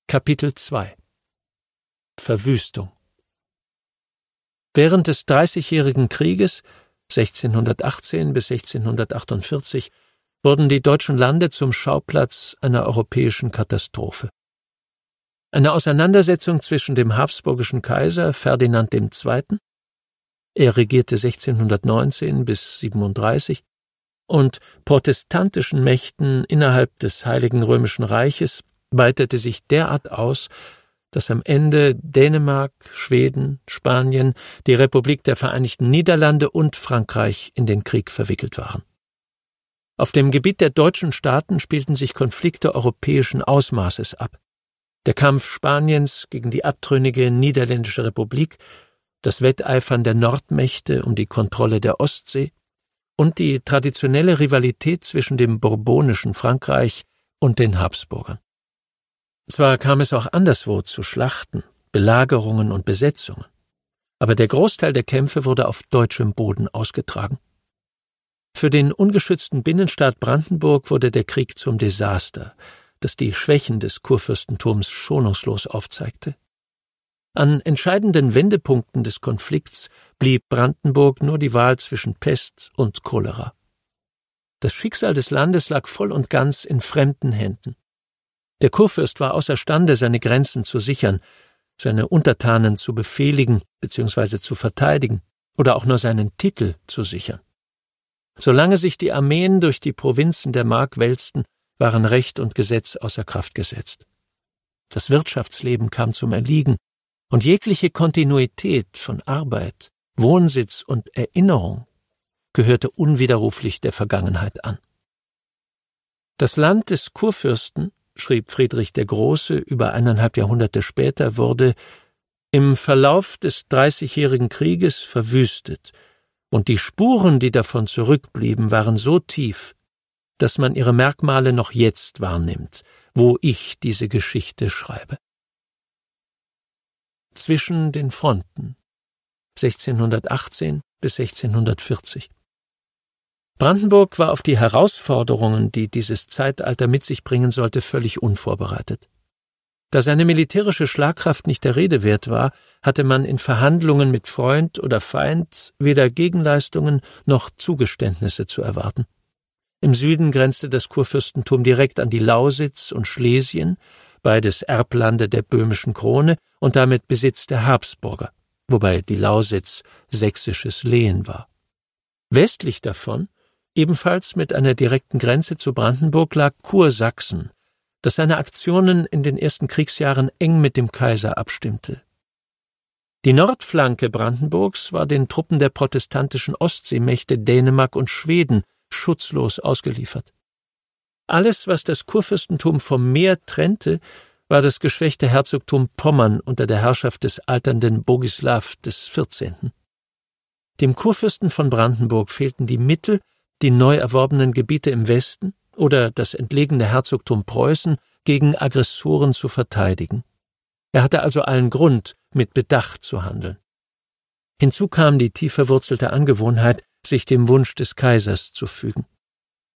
Kapitel 2 Verwüstung. Während des Dreißigjährigen Krieges 1618 bis 1648 wurden die deutschen Lande zum Schauplatz einer europäischen Katastrophe. Eine Auseinandersetzung zwischen dem habsburgischen Kaiser Ferdinand II., er regierte 1619 bis 37, und protestantischen Mächten innerhalb des Heiligen Römischen Reiches weitete sich derart aus, dass am Ende Dänemark, Schweden, Spanien, die Republik der Vereinigten Niederlande und Frankreich in den Krieg verwickelt waren. Auf dem Gebiet der deutschen Staaten spielten sich Konflikte europäischen Ausmaßes ab. Der Kampf Spaniens gegen die abtrünnige Niederländische Republik, das Wetteifern der Nordmächte um die Kontrolle der Ostsee und die traditionelle Rivalität zwischen dem bourbonischen Frankreich und den Habsburgern. Zwar kam es auch anderswo zu Schlachten, Belagerungen und Besetzungen, aber der Großteil der Kämpfe wurde auf deutschem Boden ausgetragen. Für den ungeschützten Binnenstaat Brandenburg wurde der Krieg zum Desaster, das die Schwächen des Kurfürstentums schonungslos aufzeigte. An entscheidenden Wendepunkten des Konflikts blieb Brandenburg nur die Wahl zwischen Pest und Cholera. Das Schicksal des Landes lag voll und ganz in fremden Händen. Der Kurfürst war außerstande, seine Grenzen zu sichern, seine Untertanen zu befehligen bzw. zu verteidigen oder auch nur seinen Titel zu sichern. Solange sich die Armeen durch die Provinzen der Mark wälzten, waren Recht und Gesetz außer Kraft gesetzt. Das Wirtschaftsleben kam zum Erliegen, und jegliche Kontinuität von Arbeit, Wohnsitz und Erinnerung gehörte unwiderruflich der Vergangenheit an. Das Land des Kurfürsten, schrieb Friedrich der Große über 1,5 Jahrhunderte später, wurde im Verlauf des Dreißigjährigen Krieges verwüstet, und die Spuren, die davon zurückblieben, waren so tief, dass man ihre Merkmale noch jetzt wahrnimmt, wo ich diese Geschichte schreibe. Zwischen den Fronten 1618 bis 1640. Brandenburg war auf die Herausforderungen, die dieses Zeitalter mit sich bringen sollte, völlig unvorbereitet. Da seine militärische Schlagkraft nicht der Rede wert war, hatte man in Verhandlungen mit Freund oder Feind weder Gegenleistungen noch Zugeständnisse zu erwarten. Im Süden grenzte das Kurfürstentum direkt an die Lausitz und Schlesien, beides Erblande der böhmischen Krone und damit Besitz der Habsburger, wobei die Lausitz sächsisches Lehen war. Westlich davon, ebenfalls mit einer direkten Grenze zu Brandenburg, lag Kursachsen, das seine Aktionen in den ersten Kriegsjahren eng mit dem Kaiser abstimmte. Die Nordflanke Brandenburgs war den Truppen der protestantischen Ostseemächte Dänemark und Schweden schutzlos ausgeliefert. Alles, was das Kurfürstentum vom Meer trennte, war das geschwächte Herzogtum Pommern unter der Herrschaft des alternden Bogislaw XIV. Dem Kurfürsten von Brandenburg fehlten die Mittel, die neu erworbenen Gebiete im Westen oder das entlegene Herzogtum Preußen gegen Aggressoren zu verteidigen. Er hatte also allen Grund, mit Bedacht zu handeln. Hinzu kam die tief verwurzelte Angewohnheit, sich dem Wunsch des Kaisers zu fügen.